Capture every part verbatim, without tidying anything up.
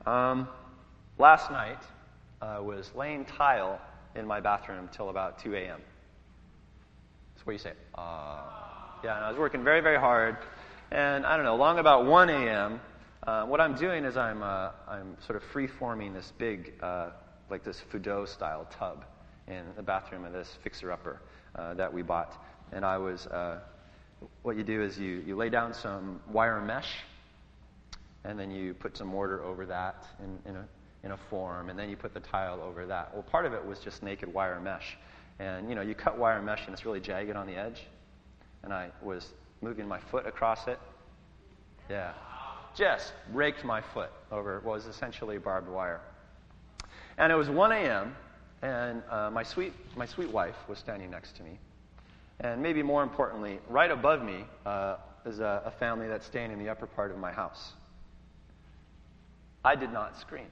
Um, last night, I uh, was laying tile in my bathroom till about two a.m. That's what you say. Uh, yeah, and I was working very, very hard. And I don't know, along about one a.m., uh, what I'm doing is I'm uh, I'm sort of free-forming this big, uh, like this Fudo-style tub in the bathroom of this fixer-upper uh, that we bought. And I was, uh, what you do is you, you lay down some wire mesh, and then you put some mortar over that in, in a in a form, and then you put the tile over that. Well, part of it was just naked wire mesh. And, you know, you cut wire mesh, and it's really jagged on the edge. And I was moving my foot across it. Yeah. Just raked my foot over what was essentially barbed wire. And it was one a.m., and uh, my sweet my sweet wife was standing next to me. And maybe more importantly, right above me uh, is a, a family that's staying in the upper part of my house. I did not scream.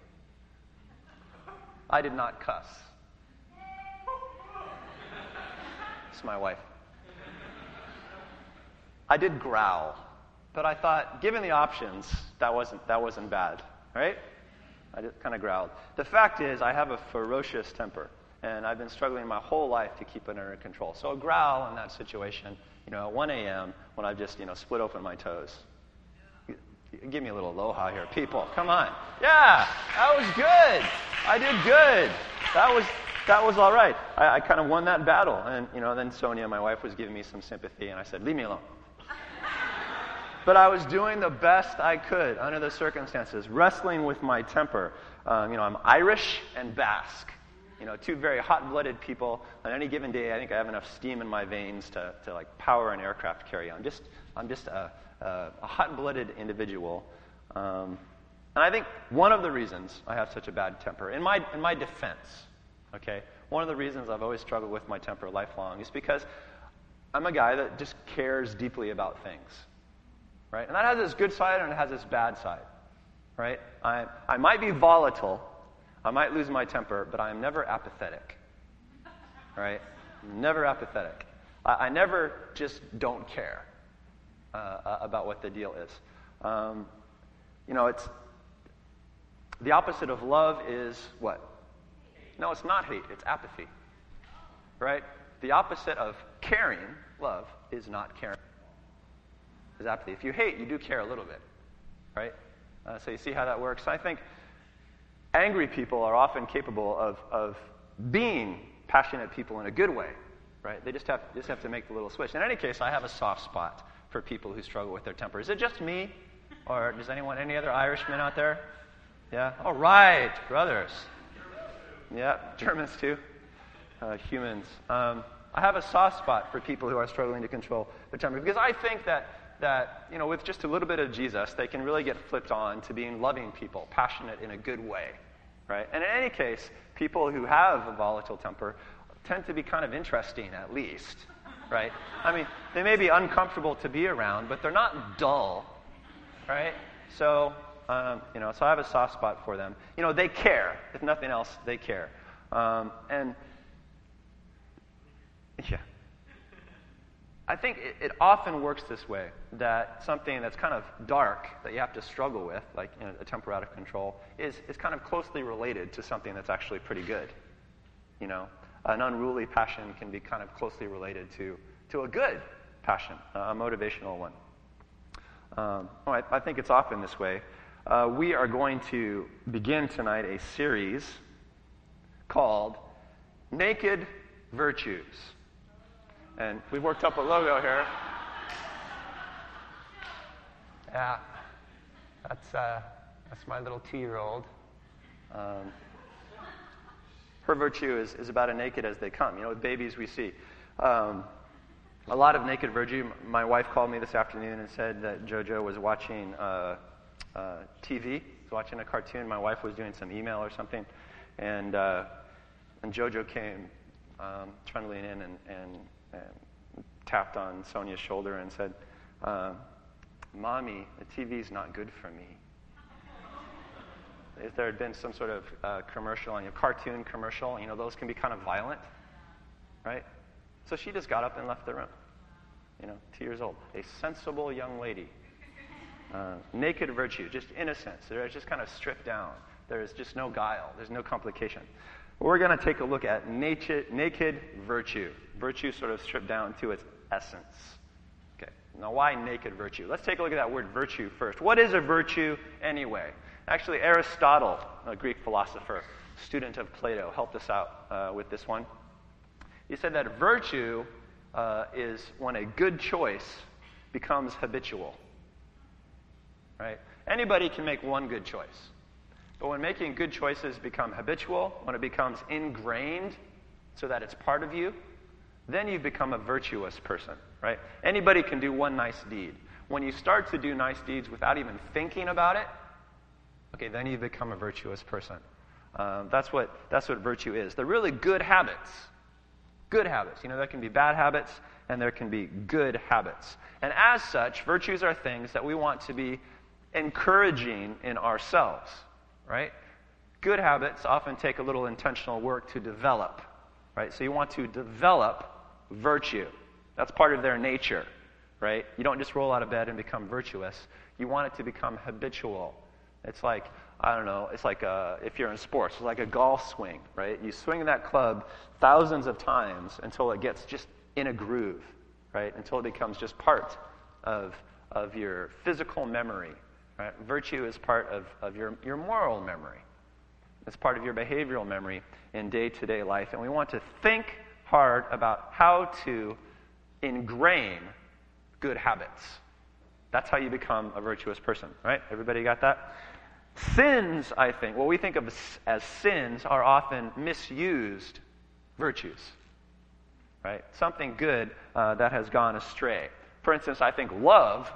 I did not cuss. It's my wife. I did growl, but I thought, given the options, that wasn't that wasn't bad, right? I just kind of growled. The fact is, I have a ferocious temper, and I've been struggling my whole life to keep it under control. So a growl in that situation, you know, at one a.m. when I've just, you know, split open my toes. Give me a little aloha here, people. Come on. Yeah, that was good. I did good. That was that was all right. I, I kind of won that battle. And, you know, then Sonia, my wife, was giving me some sympathy, and I said, leave me alone. But I was doing the best I could under the circumstances, wrestling with my temper. Um, you know, I'm Irish and Basque. You know, two very hot-blooded people. On any given day, I think I have enough steam in my veins to, to like, power an aircraft carrier. I'm just, I'm just a, a, a hot-blooded individual. Um, and I think one of the reasons I have such a bad temper, in my, in my defense, okay, one of the reasons I've always struggled with my temper lifelong is because I'm a guy that just cares deeply about things, right? And that has its good side and it has its bad side, right? I, I might be volatile, I might lose my temper, but I am never apathetic, right? Never apathetic. I, I never just don't care uh, about what the deal is. Um, you know, it's the opposite of love is what? No, it's not hate. It's apathy, right? The opposite of caring, love, is not caring. Is apathy. If you hate, you do care a little bit, right? Uh, so you see how that works. I think angry people are often capable of, of being passionate people in a good way, right? They just have just have to make the little switch. In any case, I have a soft spot for people who struggle with their temper. Is it just me, or does anyone, any other Irishmen out there? Yeah. All right, brothers. Yeah, Germans too. Uh, humans. Um, I have a soft spot for people who are struggling to control their temper because I think that that you know, with just a little bit of Jesus, they can really get flipped on to being loving people, passionate in a good way, right? And in any case, people who have a volatile temper tend to be kind of interesting, at least, right? I mean, they may be uncomfortable to be around, but they're not dull, right? So, um, you know, so I have a soft spot for them. You know, they care. If nothing else, they care. Um, and yeah. I think it, it often works this way, that something that's kind of dark that you have to struggle with, like, you know, a temper out of control, is, is kind of closely related to something that's actually pretty good. You know, an unruly passion can be kind of closely related to, to a good passion, a motivational one. Um, oh, I, I think it's often this way. Uh, we are going to begin tonight a series called Naked Virtues. And we've worked up a logo here. Yeah, that's uh, that's my little two-year-old. Um, her virtue is, is about as naked as they come. You know, with babies we see um, a lot of naked virtue. My wife called me this afternoon and said that JoJo was watching uh, uh, T V, was watching a cartoon. My wife was doing some email or something, and uh, and JoJo came um, trundling in and. and and tapped on Sonia's shoulder and said, uh, Mommy, the T V's not good for me. If there had been some sort of uh, commercial, on your cartoon commercial, you know, those can be kind of violent, right? So she just got up and left the room, you know, two years old. A sensible young lady. Uh, naked virtue, just innocence. They're just kind of stripped down. There's just no guile. There's no complication. We're going to take a look at naked, naked virtue. Virtue sort of stripped down to its essence. Okay. Now, why naked virtue? Let's take a look at that word virtue first. What is a virtue anyway? Actually, Aristotle, a Greek philosopher, student of Plato, helped us out uh, with this one. He said that virtue uh, is when a good choice becomes habitual. Right? Anybody can make one good choice. But when making good choices become habitual, when it becomes ingrained so that it's part of you, then you become a virtuous person, right? Anybody can do one nice deed. When you start to do nice deeds without even thinking about it, okay, then you become a virtuous person. Um, that's what that's what virtue is. They're really good habits. Good habits. You know, there can be bad habits and there can be good habits. And as such, virtues are things that we want to be encouraging in ourselves, right? Good habits often take a little intentional work to develop, right? So you want to develop virtue. That's part of their nature, right? You don't just roll out of bed and become virtuous. You want it to become habitual. It's like, I don't know, it's like a, if you're in sports, it's like a golf swing, right? You swing that club thousands of times until it gets just in a groove, right? Until it becomes just part of, of your physical memory, right? Virtue is part of, of your, your moral memory. It's part of your behavioral memory in day-to-day life. And we want to think hard about how to ingrain good habits. That's how you become a virtuous person, right? Everybody got that? Sins, I think, what we think of as sins are often misused virtues, right? Something good uh, that has gone astray. For instance, I think love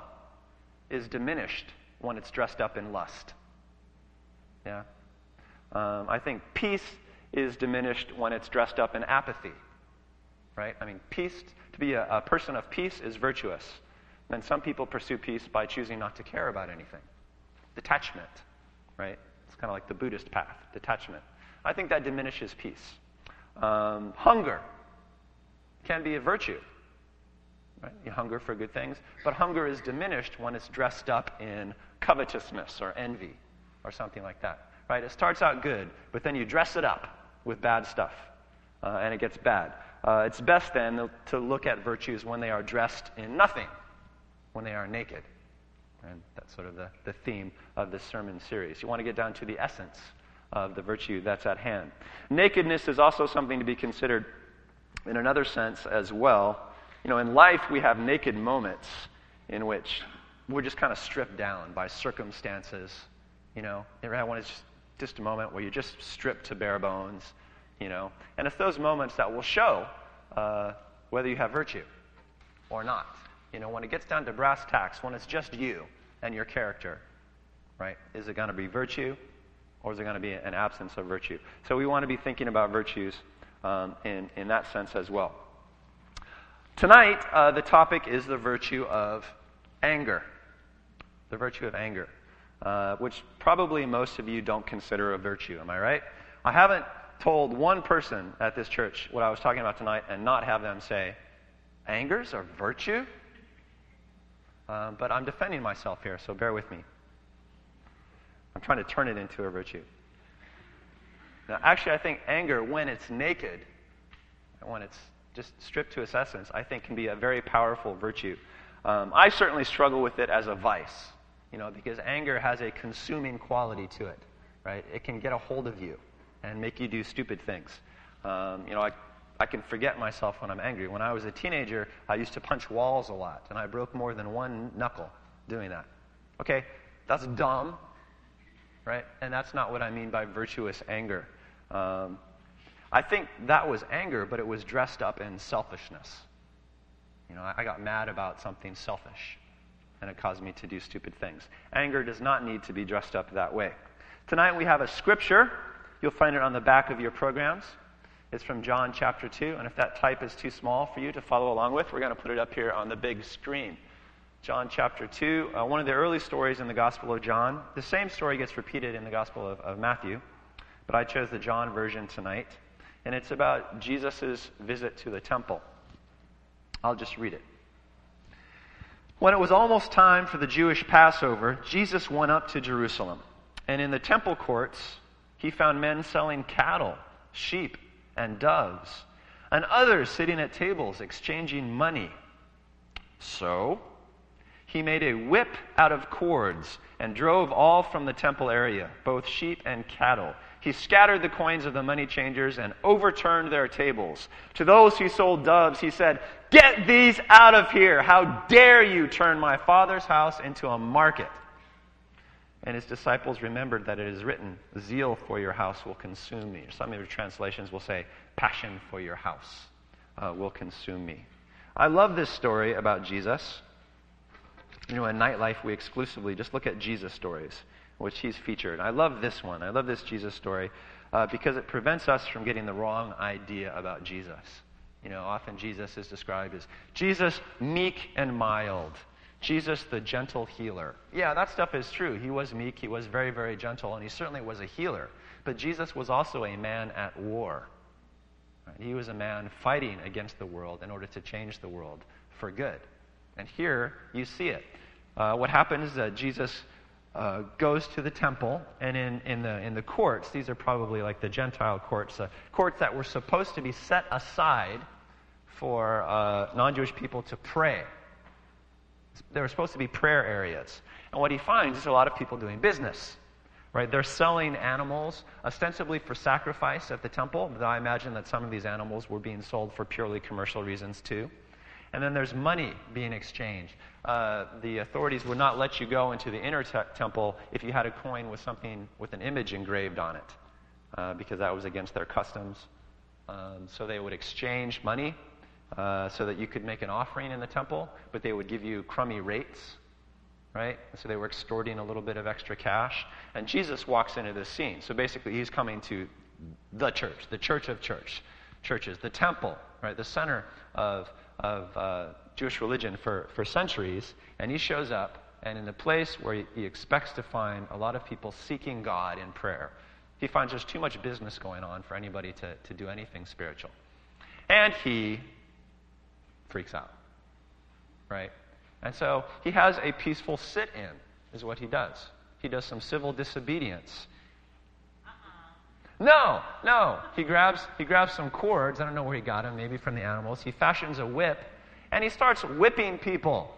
is diminished when it's dressed up in lust. Yeah? Um, I think peace is diminished when it's dressed up in apathy, right? I mean, peace, to be a, a person of peace is virtuous. And some people pursue peace by choosing not to care about anything. Detachment, right? It's kind of like the Buddhist path, detachment. I think that diminishes peace. Um, hunger can be a virtue, right? You hunger for good things, but hunger is diminished when it's dressed up in covetousness or envy or something like that, right? It starts out good, but then you dress it up with bad stuff, uh, and it gets bad. Uh, it's best then to look at virtues when they are dressed in nothing, when they are naked. And that's sort of the, the theme of this sermon series. You want to get down to the essence of the virtue that's at hand. Nakedness is also something to be considered in another sense as well. You know, in life we have naked moments in which we're just kind of stripped down by circumstances. You know, you ever had one, it's just, just a moment where you're just stripped to bare bones, you know. And it's those moments that will show uh, whether you have virtue or not. You know, when it gets down to brass tacks, when it's just you and your character, right? Is it going to be virtue or is it going to be an absence of virtue? So we want to be thinking about virtues um, in, in that sense as well. Tonight, uh, the topic is the virtue of anger. The virtue of anger, uh, which probably most of you don't consider a virtue. Am I right? I haven't told one person at this church what I was talking about tonight and not have them say, anger's a virtue? Um, but I'm defending myself here, so bear with me. I'm trying to turn it into a virtue. Now, actually, I think anger, when it's naked, when it's just stripped to its essence, I think can be a very powerful virtue. Um, I certainly struggle with it as a vice, you know, because anger has a consuming quality to it, right? It can get a hold of you and make you do stupid things. Um, you know, I I can forget myself when I'm angry. When I was a teenager, I used to punch walls a lot, and I broke more than one knuckle doing that. Okay, that's dumb, right? And that's not what I mean by virtuous anger. Um, I think that was anger, but it was dressed up in selfishness. You know, I got mad about something selfish, and it caused me to do stupid things. Anger does not need to be dressed up that way. Tonight we have a scripture. You'll find it on the back of your programs. It's from John chapter two, and if that type is too small for you to follow along with, we're going to put it up here on the big screen. John chapter two, uh, one of the early stories in the Gospel of John. The same story gets repeated in the Gospel of, of Matthew, but I chose the John version tonight, and it's about Jesus' visit to the temple. I'll just read it. When it was almost time for the Jewish Passover, Jesus went up to Jerusalem. And in the temple courts, he found men selling cattle, sheep, and doves, and others sitting at tables exchanging money. So he made a whip out of cords and drove all from the temple area, both sheep and cattle. He scattered the coins of the money changers and overturned their tables. To those who sold doves, he said, "Get these out of here! How dare you turn my Father's house into a market?" And his disciples remembered that it is written, "Zeal for your house will consume me." Or some of your translations will say, "Passion for your house uh, will consume me." I love this story about Jesus. You know, in Nightlife, we exclusively just look at Jesus stories, which he's featured. I love this one. I love this Jesus story uh, because it prevents us from getting the wrong idea about Jesus. You know, often Jesus is described as Jesus meek and mild. Jesus the gentle healer. Yeah, that stuff is true. He was meek, he was very, very gentle, and he certainly was a healer. But Jesus was also a man at war. Right? He was a man fighting against the world in order to change the world for good. And here you see it. Uh, what happens is that Jesus uh, goes to the temple, and in, in, the, in the courts, these are probably like the Gentile courts, uh, courts that were supposed to be set aside for uh, non-Jewish people to pray. There were supposed to be prayer areas. And what he finds is a lot of people doing business. Right? They're selling animals ostensibly for sacrifice at the temple, but I imagine that some of these animals were being sold for purely commercial reasons too. And then there's money being exchanged. Uh, the authorities would not let you go into the inner te- temple if you had a coin with something with an image engraved on it, uh, because that was against their customs. Um, so they would exchange money uh, so that you could make an offering in the temple, but they would give you crummy rates, right? So they were extorting a little bit of extra cash. And Jesus walks into this scene. So basically he's coming to the church, the church of church, churches, the temple, right? The center of of uh, Jewish religion for, for centuries, and he shows up, and in the place where he, he expects to find a lot of people seeking God in prayer, he finds there's too much business going on for anybody to, to do anything spiritual. And he freaks out, right? And so he has a peaceful sit-in, is what he does. He does some civil disobedience. No, no. He grabs he grabs some cords. I don't know where he got them, maybe from the animals. He fashions a whip, and he starts whipping people.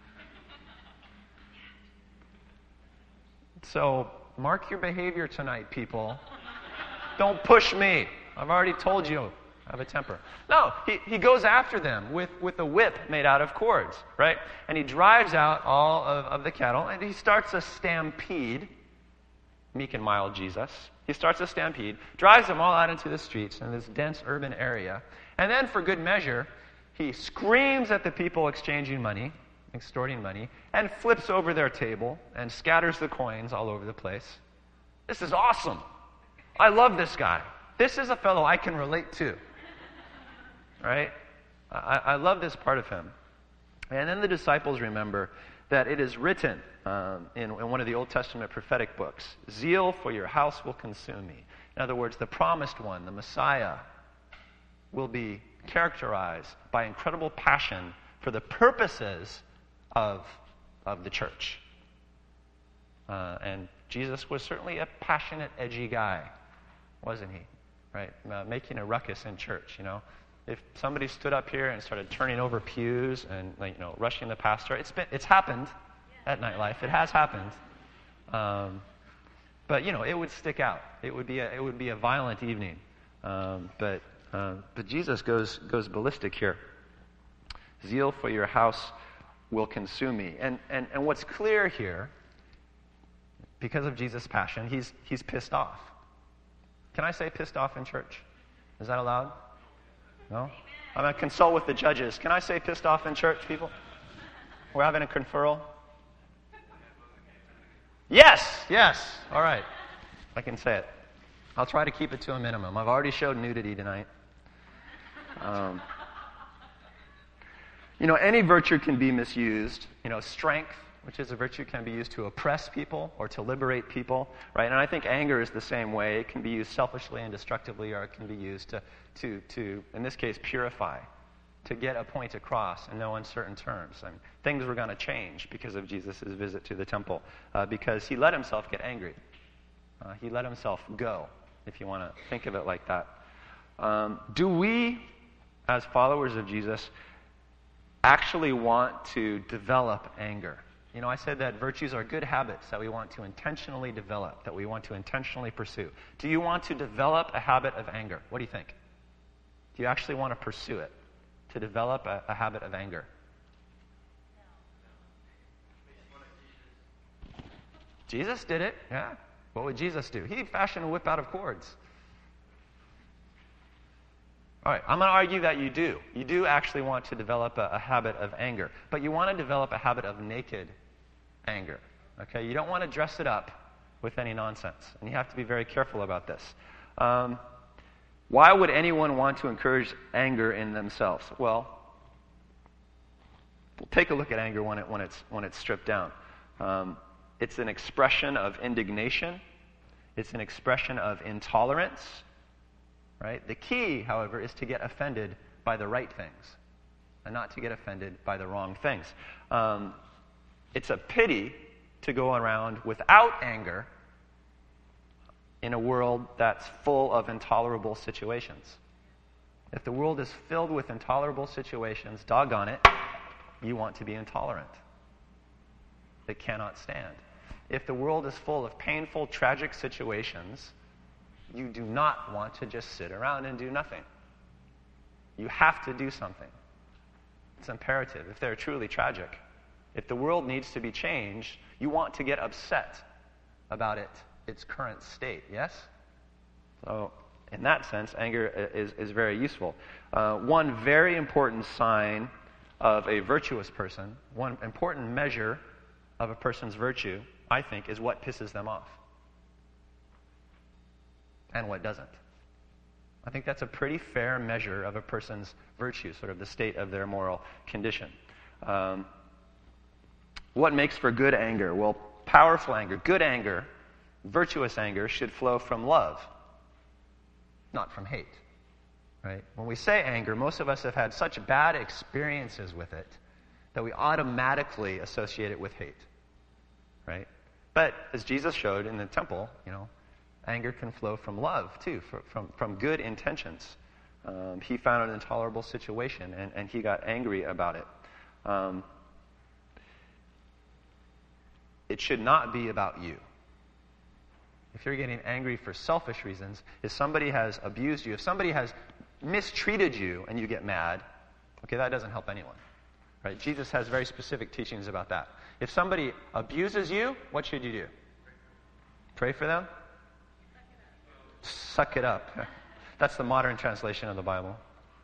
So mark your behavior tonight, people. Don't push me. I've already told you I have a temper. No, he, he goes after them with, with a whip made out of cords, right? And he drives out all of, of the cattle, and he starts a stampede. Meek and mild Jesus. He starts a stampede, drives them all out into the streets in this dense urban area, and then for good measure, he screams at the people exchanging money, extorting money, and flips over their table and scatters the coins all over the place. This is awesome. I love this guy. This is a fellow I can relate to. Right? I, I love this part of him. And then the disciples remember that it is written um, in, in one of the Old Testament prophetic books, "Zeal for your house will consume me." In other words, the promised one, the Messiah, will be characterized by incredible passion for the purposes of, of the church. Uh, and Jesus was certainly a passionate, edgy guy, wasn't he? Right? Uh, making a ruckus in church, you know. If somebody stood up here and started turning over pews and, like, you know, rushing the pastor, it's been, it's happened at Nightlife. It has happened, um, but you know, it would stick out. It would be a, it would be a violent evening. Um, but uh, but Jesus goes goes ballistic here. Zeal for your house will consume me. And and and what's clear here, because of Jesus' passion, he's he's pissed off. Can I say pissed off in church? Is that allowed? No? I'm going to consult with the judges. Can I say pissed off in church, people? We're having a conferral. Yes, yes. All right. I can say it. I'll try to keep it to a minimum. I've already showed nudity tonight. Um, you know, any virtue can be misused. You know, strength, which is a virtue, can be used to oppress people or to liberate people, right? And I think anger is the same way. It can be used selfishly and destructively, or it can be used to, to, to in this case, purify to get a point across in no uncertain terms. I mean, things were going to change because of Jesus' visit to the temple, uh, because he let himself get angry. Uh, he let himself go, if you want to think of it like that. Um, do we, as followers of Jesus, actually want to develop anger? You know, I said that virtues are good habits that we want to intentionally develop, that we want to intentionally pursue. Do you want to develop a habit of anger? What do you think? Do you actually want to pursue it, to develop a, a habit of anger? Jesus did it, yeah. What would Jesus do? He fashioned a whip out of cords. All right, I'm going to argue that you do. You do actually want to develop a, a habit of anger, but you want to develop a habit of naked anger. Okay, you don't want to dress it up with any nonsense, and you have to be very careful about this. Um, why would anyone want to encourage anger in themselves? Well, take a look at anger when it when it's when it's stripped down. Um, it's an expression of indignation. It's an expression of intolerance. Right? The key, however, is to get offended by the right things and not to get offended by the wrong things. Um, it's a pity to go around without anger in a world that's full of intolerable situations. If the world is filled with intolerable situations, doggone it, you want to be intolerant. It cannot stand. If the world is full of painful, tragic situations, you do not want to just sit around and do nothing. You have to do something. It's imperative if they're truly tragic. If the world needs to be changed, you want to get upset about it, its current state, yes? So, in that sense, anger is, is very useful. Uh, one very important sign of a virtuous person, one important measure of a person's virtue, I think, is what pisses them off and what doesn't. I think that's a pretty fair measure of a person's virtue, sort of the state of their moral condition. Um, what makes for good anger? Well, powerful anger, good anger, virtuous anger should flow from love, not from hate. Right? When we say anger, most of us have had such bad experiences with it that we automatically associate it with hate. Right? But as Jesus showed in the temple, you know, anger can flow from love, too, for, from, from good intentions. Um, he found an intolerable situation, and, and he got angry about it. Um, it should not be about you. If you're getting angry for selfish reasons, if somebody has abused you, if somebody has mistreated you and you get mad, okay, that doesn't help anyone. Right? Jesus has very specific teachings about that. If somebody abuses you, what should you do? Pray for them? Suck it up. That's the modern translation of the Bible.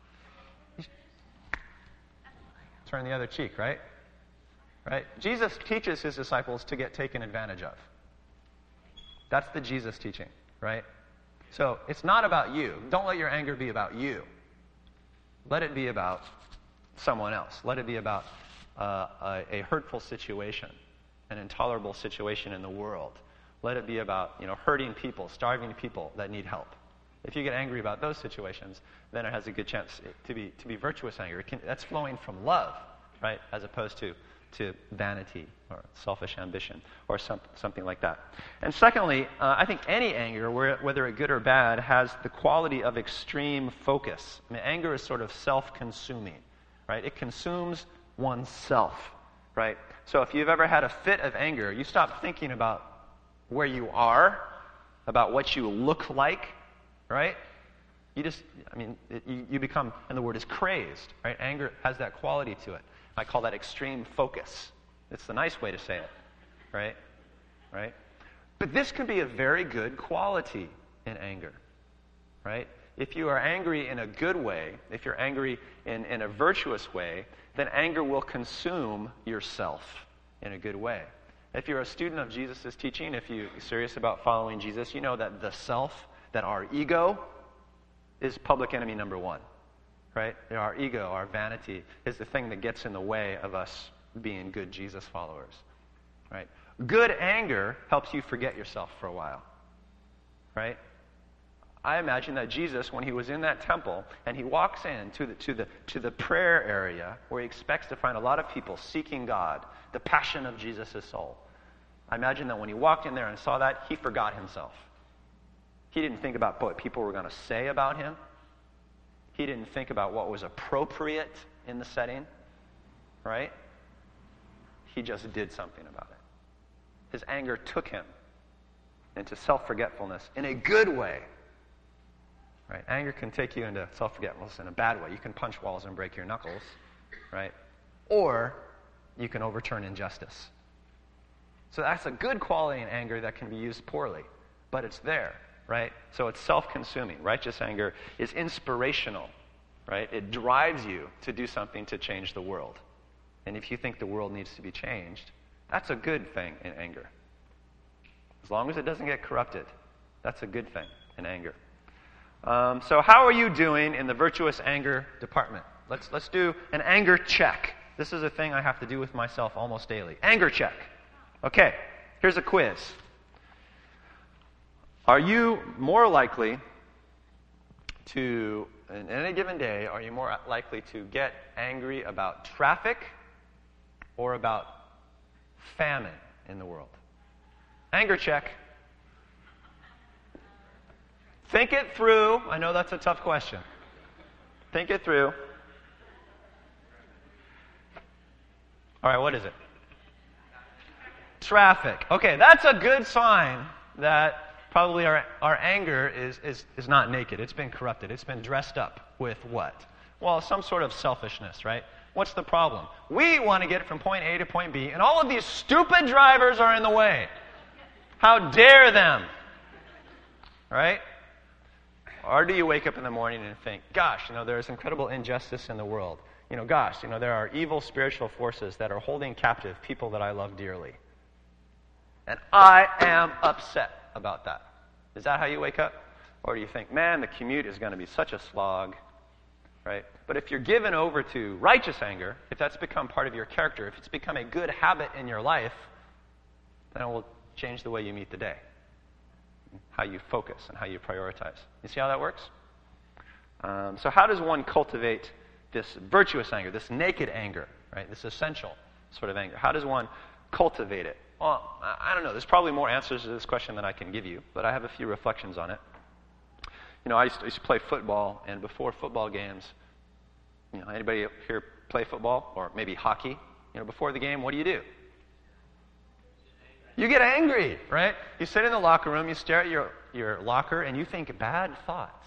Turn the other cheek, right? Right? Jesus teaches his disciples to get taken advantage of. That's the Jesus teaching, right? So it's not about you. Don't let your anger be about you. Let it be about someone else. Let it be about uh, a, a hurtful situation, an intolerable situation in the world. Let it be about, you know, hurting people, starving people that need help. If you get angry about those situations, then it has a good chance to be to be virtuous anger. It can, that's flowing from love, right, as opposed to to vanity or selfish ambition or some, something like that. And secondly, uh, I think any anger, whether it good or bad, has the quality of extreme focus. I mean, anger is sort of self-consuming, right? It consumes oneself, right? So if you've ever had a fit of anger, you stop thinking about where you are, about what you look like, right? You just, I mean, it, you, you become, and the word is crazed, right? Anger has that quality to it. I call that extreme focus. It's the nice way to say it, right? Right? But this can be a very good quality in anger, right? If you are angry in a good way, if you're angry in, in a virtuous way, then anger will consume yourself in a good way. If you're a student of Jesus' teaching, if you're serious about following Jesus, you know that the self, that our ego, is public enemy number one. Right? Our ego, our vanity, is the thing that gets in the way of us being good Jesus followers. Right? Good anger helps you forget yourself for a while. Right? I imagine that Jesus, when he was in that temple, and he walks in to the, to the, to the prayer area where he expects to find a lot of people seeking God, the passion of Jesus' soul. I imagine that when he walked in there and saw that, he forgot himself. He didn't think about what people were going to say about him. He didn't think about what was appropriate in the setting, right? He just did something about it. His anger took him into self-forgetfulness in a good way. Right? Anger can take you into self-forgetfulness in a bad way. You can punch walls and break your knuckles, right? Or you can overturn injustice. So that's a good quality in anger that can be used poorly, but it's there, right? So it's self-consuming. Righteous anger is inspirational, right? It drives you to do something to change the world. And if you think the world needs to be changed, that's a good thing in anger. As long as it doesn't get corrupted, that's a good thing in anger. Um, so how are you doing in the virtuous anger department? Let's let's do an anger check. This is a thing I have to do with myself almost daily. Anger check. Okay, here's a quiz. Are you more likely to, in any given day, are you more likely to get angry about traffic or about famine in the world? Anger check. Think it through. I know that's a tough question. Think it through. All right, what is it? Traffic. Okay, that's a good sign that probably our, our anger is, is, is not naked. It's been corrupted. It's been dressed up with what? Well, some sort of selfishness, right? What's the problem? We want to get from point A to point B, and all of these stupid drivers are in the way. How dare them? Right? Or do you wake up in the morning and think, gosh, you know, there's incredible injustice in the world. You know, gosh, you know, there are evil spiritual forces that are holding captive people that I love dearly. And I am upset about that. Is that how you wake up? Or do you think, man, the commute is going to be such a slog, right? But if you're given over to righteous anger, if that's become part of your character, if it's become a good habit in your life, then it will change the way you meet the day, how you focus and how you prioritize. You see how that works? Um, so how does one cultivate this virtuous anger, this naked anger, right? This essential sort of anger? How does one cultivate it? Well, I don't know. There's probably more answers to this question than I can give you, but I have a few reflections on it. You know, I used to, I used to play football, and before football games, you know, anybody here play football or maybe hockey? You know, before the game, what do you do? You get angry, right? You sit in the locker room, you stare at your, your locker, and you think bad thoughts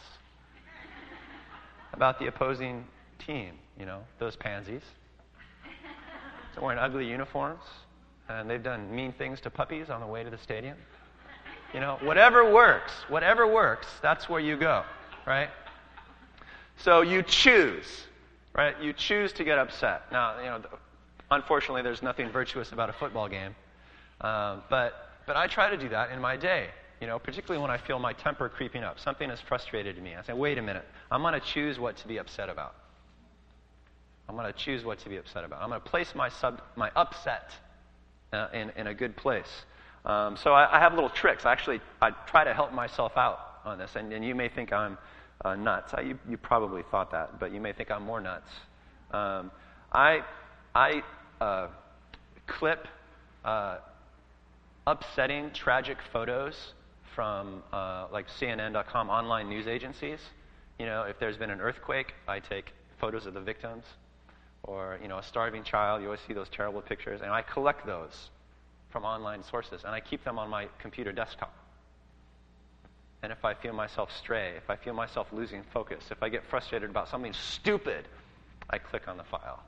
about the opposing team, you know, those pansies. They're wearing ugly uniforms, and they've done mean things to puppies on the way to the stadium. You know, whatever works, whatever works, that's where you go, right? So you choose, right? You choose to get upset. Now, you know, unfortunately, there's nothing virtuous about a football game. Um, but but I try to do that in my day, you know, particularly when I feel my temper creeping up. Something has frustrated me. I say, wait a minute. I'm going to choose what to be upset about. I'm going to choose what to be upset about. I'm going to place my sub my upset uh, in in a good place. Um, so I, I have little tricks. Actually, I try to help myself out on this. And, and you may think I'm uh, nuts. I, you you probably thought that, but you may think I'm more nuts. Um, I I uh, clip. Uh, upsetting, tragic photos from uh, like C N N dot com, online news agencies. You know, if there's been an earthquake, I take photos of the victims. Or, you know, a starving child, you always see those terrible pictures. And I collect those from online sources, and I keep them on my computer desktop. And if I feel myself stray, if I feel myself losing focus, if I get frustrated about something stupid, I click on the file.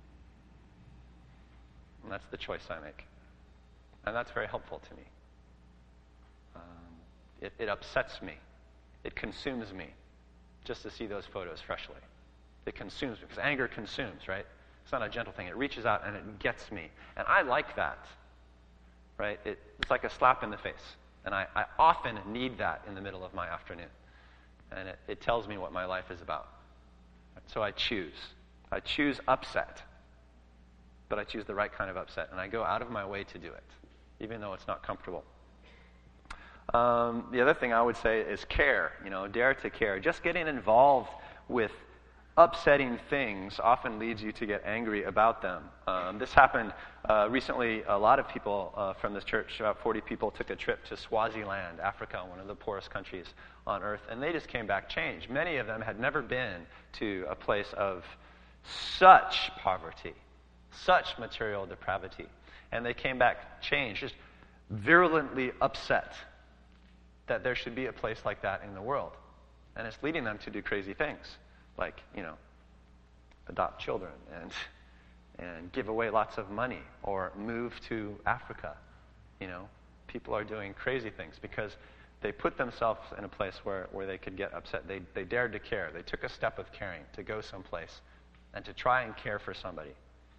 And that's the choice I make. And that's very helpful to me. Um, it, it upsets me. It consumes me just to see those photos freshly. It consumes me, because anger consumes, right? It's not a gentle thing. It reaches out and it gets me. And I like that, right? It, it's like a slap in the face. And I, I often need that in the middle of my afternoon. And it, it tells me what my life is about. So I choose. I choose upset. But I choose the right kind of upset. And I go out of my way to do it, even though it's not comfortable. Um, the other thing I would say is care. You know, dare to care. Just getting involved with upsetting things often leads you to get angry about them. Um, this happened uh, recently. A lot of people uh, from this church, about forty people, took a trip to Swaziland, Africa, one of the poorest countries on earth, and they just came back changed. Many of them had never been to a place of such poverty, such material depravity, and they came back changed, just virulently upset that there should be a place like that in the world. And it's leading them to do crazy things, like, you know, adopt children and and give away lots of money or move to Africa. You know, people are doing crazy things because they put themselves in a place where, where they could get upset. They they dared to care. They took a step of caring to go someplace and to try and care for somebody.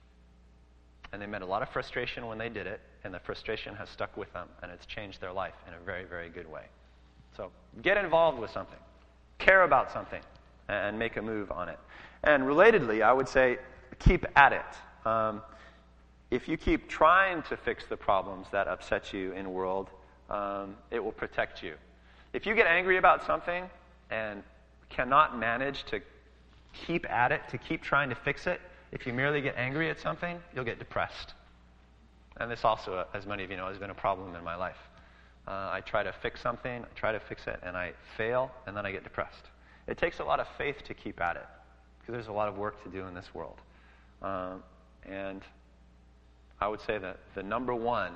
And they met a lot of frustration when they did it, and the frustration has stuck with them, and it's changed their life in a very, very good way. So get involved with something. Care about something, and make a move on it. And relatedly, I would say keep at it. Um, if you keep trying to fix the problems that upset you in the world, um, it will protect you. If you get angry about something and cannot manage to keep at it, to keep trying to fix it, if you merely get angry at something, you'll get depressed. And this also, as many of you know, has been a problem in my life. Uh, I try to fix something, I try to fix it, and I fail, and then I get depressed. It takes a lot of faith to keep at it, because there's a lot of work to do in this world. Um, and I would say that the number one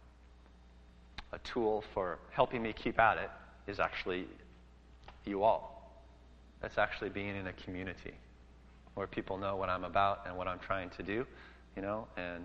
a tool for helping me keep at it is actually you all. It's actually being in a community where people know what I'm about and what I'm trying to do, you know, and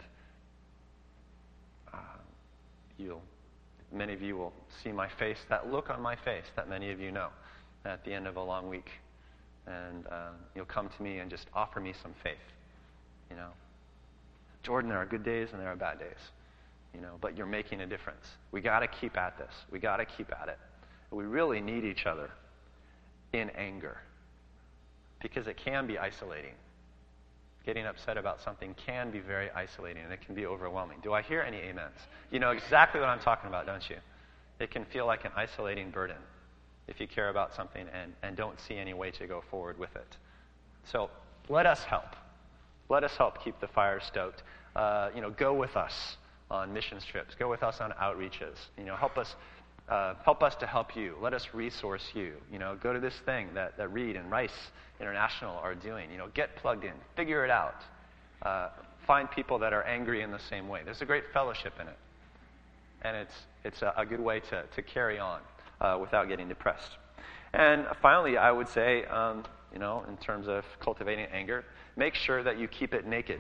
uh, you'll, many of you will see my face, that look on my face that many of you know at the end of a long week. And uh, you'll come to me and just offer me some faith, you know. Jordan, there are good days and there are bad days, you know, but you're making a difference. We got to keep at this. We got to keep at it. We really need each other in anger, because it can be isolating. Getting upset about something can be very isolating, and it can be overwhelming. Do I hear any amens? You know exactly what I'm talking about, don't you? It can feel like an isolating burden if you care about something and, and don't see any way to go forward with it. So let us help. Let us help keep the fire stoked. Uh, you know, go with us on missions trips. Go with us on outreaches. You know, help us uh, help us to help you. Let us resource you. You know, go to this thing that, that Reed and Rice International are doing. You know, get plugged in. Figure it out. Uh, find people that are angry in the same way. There's a great fellowship in it. And it's it's a, a good way to, to carry on uh, without getting depressed. And finally, I would say, um, you know, in terms of cultivating anger, make sure that you keep it naked.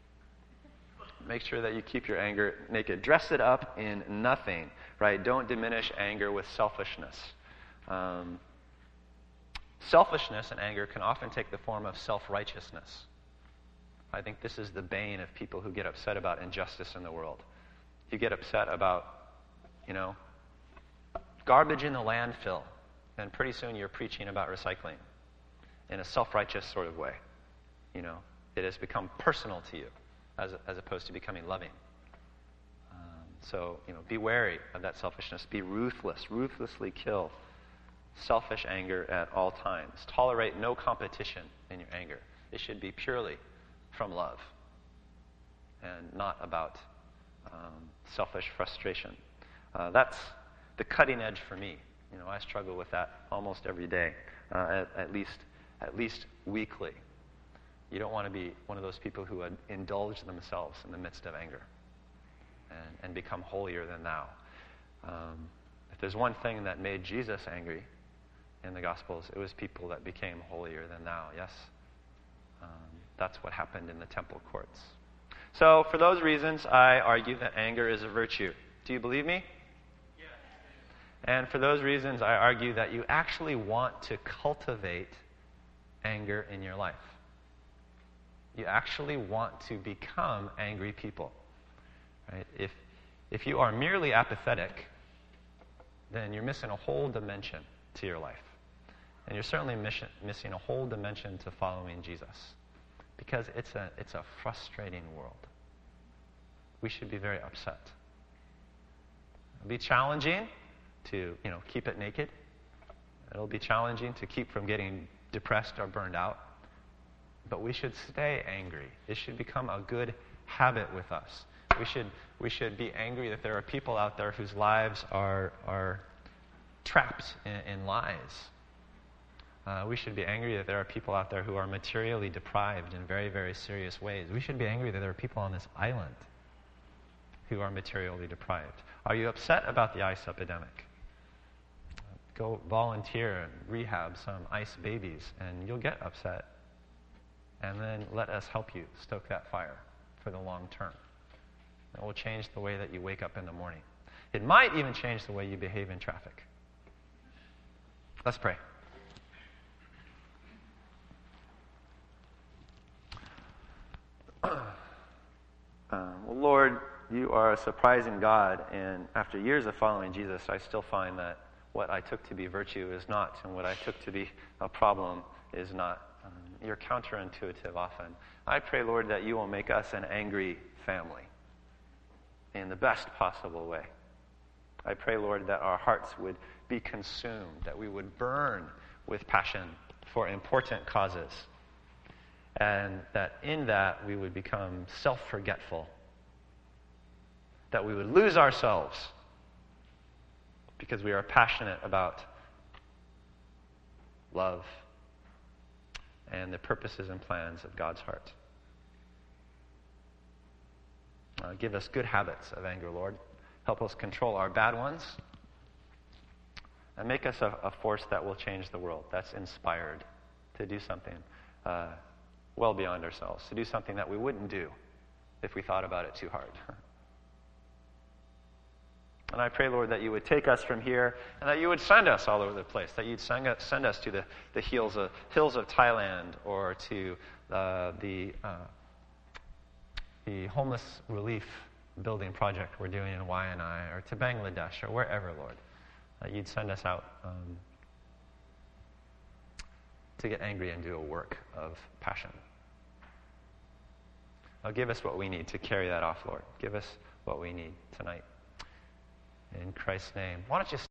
Make sure that you keep your anger naked. Dress it up in nothing, right? Don't diminish anger with selfishness. Um, selfishness and anger can often take the form of self-righteousness. I think this is the bane of people who get upset about injustice in the world. You get upset about, you know, garbage in the landfill, and pretty soon you're preaching about recycling in a self-righteous sort of way. You know, it has become personal to you as, as opposed to becoming loving. Um, so, you know, be wary of that selfishness. Be ruthless. Ruthlessly kill selfish anger at all times. Tolerate no competition in your anger. It should be purely from love and not about um, selfish frustration. Uh, that's the cutting edge for me. You know, I struggle with that almost every day, uh, at, at least at least weekly. You don't want to be one of those people who indulge themselves in the midst of anger and, and become holier than thou. Um, if there's one thing that made Jesus angry in the Gospels, it was people that became holier than thou, yes? Um, that's what happened in the temple courts. So for those reasons, I argue that anger is a virtue. Do you believe me? Yes. And for those reasons, I argue that you actually want to cultivate anger in your life. You actually want to become angry people. Right? If, if you are merely apathetic, then you're missing a whole dimension to your life. And you're certainly mission, missing a whole dimension to following Jesus. Because it's a, it's a frustrating world. We should be very upset. It'll be challenging to, you know, keep it naked. It'll be challenging to keep from getting depressed or burned out. But we should stay angry. It should become a good habit with us. We should we should be angry that there are people out there whose lives are are trapped in, in lies. Uh, we should be angry that there are people out there who are materially deprived in very, very serious ways. We should be angry that there are people on this island who are materially deprived. Are you upset about the ice epidemic? Go volunteer and rehab some ice babies, and you'll get upset. And then let us help you stoke that fire for the long term. It will change the way that you wake up in the morning. It might even change the way you behave in traffic. Let's pray. Uh, well, Lord, you are a surprising God, and after years of following Jesus, I still find that what I took to be virtue is not, and what I took to be a problem is not. Um, you're counterintuitive often. I pray, Lord, that you will make us an angry family in the best possible way. I pray, Lord, that our hearts would be consumed, that we would burn with passion for important causes, and that in that we would become self-forgetful, that we would lose ourselves because we are passionate about love and the purposes and plans of God's heart. Uh, give us good habits of anger, Lord. Help us control our bad ones, and make us a, a force that will change the world, that's inspired to do something uh, well beyond ourselves, to do something that we wouldn't do if we thought about it too hard. And I pray, Lord, that you would take us from here and that you would send us all over the place, that you'd send us, send us to the, the hills, of, hills of Thailand, or to uh, the, uh, the homeless relief building project we're doing in Waianae, or to Bangladesh, or wherever, Lord. That you'd send us out um, to get angry and do a work of passion. Now give us what we need to carry that off, Lord. Give us what we need tonight. In Christ's name. Why don't you